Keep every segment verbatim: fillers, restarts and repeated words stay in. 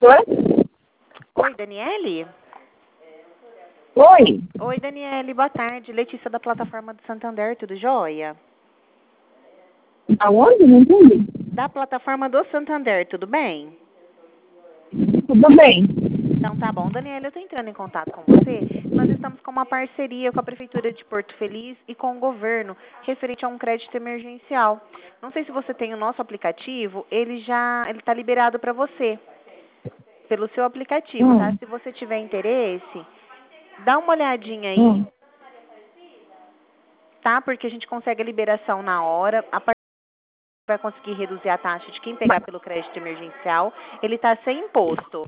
Oi? Oi, Daniele? Oi? Oi, Daniele, boa tarde. Letícia da plataforma do Santander, tudo jóia? Aonde? Não entendi. Da plataforma do Santander, tudo bem? Tudo bem. Então tá bom. Daniela, eu estou entrando em contato com você. Nós estamos com uma parceria com a Prefeitura de Porto Feliz e com o governo referente a um crédito emergencial. Não sei se você tem o nosso aplicativo, ele já ele está liberado para você, pelo seu aplicativo, tá? Hum, Se você tiver interesse, dá uma olhadinha aí, hum. tá? Porque a gente consegue a liberação na hora. A partir vai conseguir reduzir a taxa de quem pegar pelo crédito emergencial. Ele está sem imposto.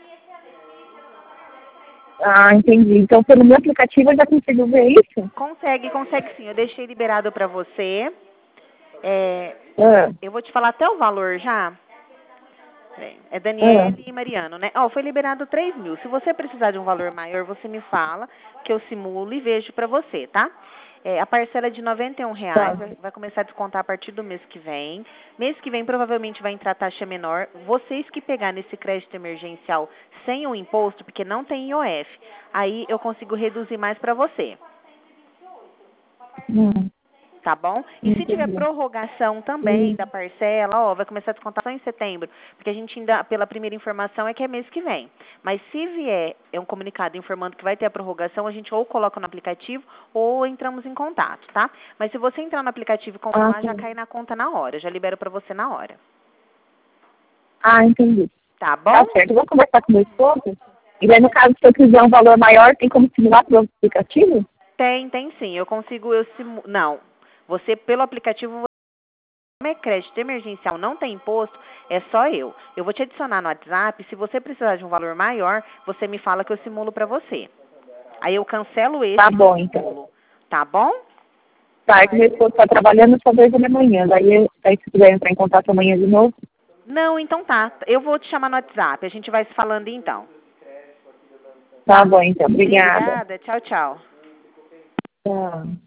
Ah, entendi. Então, pelo meu aplicativo eu já consigo ver isso? Consegue, consegue sim. Eu deixei liberado para você. É, Ah, eu vou te falar até o valor já. Peraí. É ah. Daniele e Mariano, né? Ó, foi liberado três mil. Se você precisar de um valor maior, você me fala, que eu simulo e vejo para você, tá? É, a parcela é de noventa e um reais, Tá. vai, vai começar a descontar a partir do mês que vem. Mês que vem provavelmente vai entrar taxa menor. Vocês que pegar nesse crédito emergencial sem o imposto, porque não tem I O F, aí eu consigo reduzir mais para você. Hum, Tá bom? E se tiver entendi. prorrogação também E, da parcela, ó, vai começar a descontar só em setembro, porque a gente ainda, pela primeira informação, é que é mês que vem. Mas se vier é um comunicado informando que vai ter a prorrogação, a gente ou coloca no aplicativo ou entramos em contato, tá? Mas se você entrar no aplicativo e ah, confirmar, já tá. cai na conta na hora, já libero pra você na hora. Ah, entendi. Tá Tá bom? certo. Eu vou conversar com meu esposo. E daí, no caso, se eu quiser um valor maior, tem como simular pelo aplicativo? Tem, tem sim. Eu consigo, eu simu... Não. Você, pelo aplicativo, como é crédito emergencial, não tem imposto, é só eu. Eu vou te adicionar no WhatsApp. Se você precisar de um valor maior, você me fala que eu simulo para você. Aí eu cancelo esse Tá bom, e então. simulo. Tá bom? Tá, é que meu esposo está trabalhando só dois da manhã. Daí, eu, daí, se quiser entrar em contato amanhã de novo, Não, então tá. Eu vou te chamar no WhatsApp. A gente vai se falando então. tá bom, então. Obrigada. Obrigada. Tchau, tchau. Tchau.